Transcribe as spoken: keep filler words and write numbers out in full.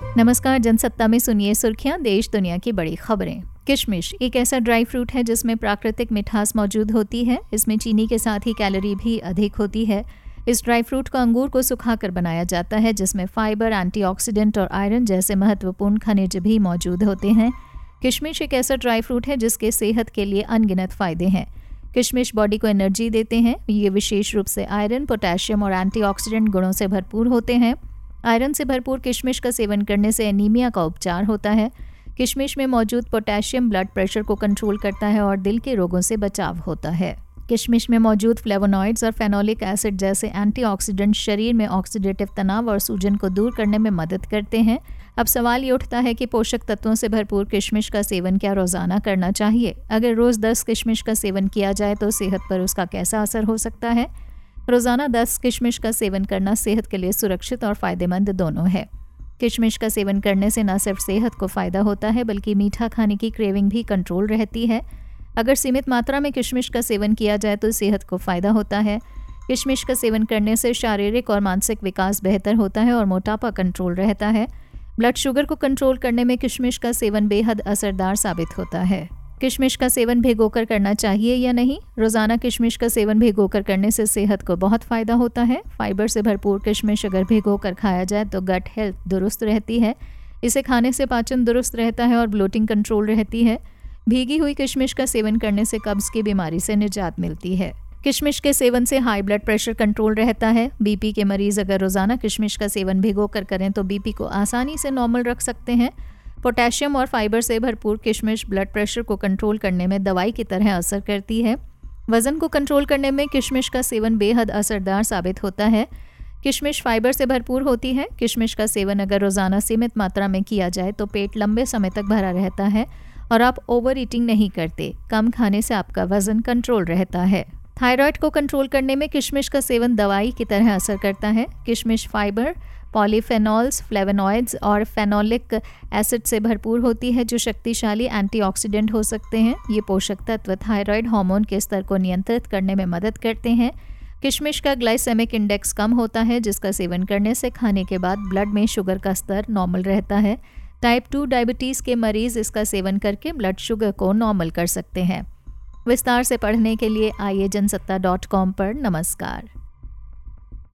नमस्कार, जनसत्ता में सुनिए सुर्खियां, देश दुनिया की बड़ी खबरें। किशमिश एक ऐसा ड्राई फ्रूट है जिसमें प्राकृतिक मिठास मौजूद होती है। इसमें चीनी के साथ ही कैलोरी भी अधिक होती है। इस ड्राई फ्रूट को अंगूर को सुखाकर बनाया जाता है, जिसमें फाइबर, एंटीऑक्सीडेंट और आयरन जैसे महत्वपूर्ण खनिज भी मौजूद होते हैं। किशमिश एक ऐसा ड्राई फ्रूट है जिसके सेहत के लिए अनगिनत फायदे हैं। किशमिश बॉडी को एनर्जी देते हैं। ये विशेष रूप से आयरन, पोटेशियम और एंटीऑक्सीडेंट गुणों से भरपूर होते हैं। आयरन से भरपूर किशमिश का सेवन करने से एनीमिया का उपचार होता है। किशमिश में मौजूद पोटेशियम ब्लड प्रेशर को कंट्रोल करता है और दिल के रोगों से बचाव होता है। किशमिश में मौजूद फ्लेवोनॉइड्स और फेनोलिक एसिड जैसे एंटीऑक्सीडेंट शरीर में ऑक्सीडेटिव तनाव और सूजन को दूर करने में मदद करते हैं। अब सवाल ये उठता है कि पोषक तत्वों से भरपूर किशमिश का सेवन क्या रोजाना करना चाहिए? अगर रोज दस किशमिश का सेवन किया जाए तो सेहत पर उसका कैसा असर हो सकता है? रोजाना दस किशमिश का सेवन करना सेहत के लिए सुरक्षित और फायदेमंद दोनों है। किशमिश का सेवन करने से न सिर्फ सेहत को फायदा होता है बल्कि मीठा खाने की क्रेविंग भी कंट्रोल रहती है। अगर सीमित मात्रा में किशमिश का सेवन किया जाए तो सेहत को फायदा होता है। किशमिश का सेवन करने से शारीरिक और मानसिक विकास बेहतर होता है और मोटापा कंट्रोल रहता है। ब्लड शुगर को कंट्रोल करने में किशमिश का सेवन बेहद असरदार साबित होता है। किशमिश का सेवन भिगोकर करना चाहिए या नहीं? रोजाना किशमिश का सेवन भिगोकर करने से सेहत को बहुत फायदा होता है। फाइबर से भरपूर किशमिश अगर भिगोकर खाया जाए तो गट हेल्थ दुरुस्त रहती है। इसे खाने से पाचन दुरुस्त रहता है और ब्लोटिंग कंट्रोल रहती है। भीगी हुई किशमिश का सेवन करने से कब्ज की बीमारी से निजात मिलती है। किशमिश के सेवन से हाई ब्लड प्रेशर कंट्रोल रहता है। बीपी के मरीज अगर रोजाना किशमिश का सेवन भिगोकर करें तो बीपी को आसानी से नॉर्मल रख सकते हैं। पोटेशियम और फाइबर से भरपूर किशमिश ब्लड प्रेशर को कंट्रोल करने में दवाई की तरह असर करती है। वजन को कंट्रोल करने में किशमिश का सेवन बेहद असरदार साबित होता है। किशमिश फाइबर से भरपूर होती है। किशमिश का सेवन अगर रोजाना सीमित मात्रा में किया जाए तो पेट लंबे समय तक भरा रहता है और आप ओवर ईटिंग नहीं करते। कम खाने से आपका वजन कंट्रोल रहता है। थायराइड को कंट्रोल करने में किशमिश का सेवन दवाई की तरह असर करता है। किशमिश फाइबर, पॉलीफेनॉल्स, फ्लेवोनॉइड्स और फेनोलिक एसिड से भरपूर होती है जो शक्तिशाली एंटीऑक्सीडेंट हो सकते हैं। ये पोषक तत्व थायराइड हार्मोन के स्तर को नियंत्रित करने में मदद करते हैं। किशमिश का ग्लाइसेमिक इंडेक्स कम होता है जिसका सेवन करने से खाने के बाद ब्लड में शुगर का स्तर नॉर्मल रहता है। टाइप टू डायबिटीज़ के मरीज इसका सेवन करके ब्लड शुगर को नॉर्मल कर सकते हैं। विस्तार से पढ़ने के लिए आइए जनसत्ता डॉट कॉम पर। नमस्कार।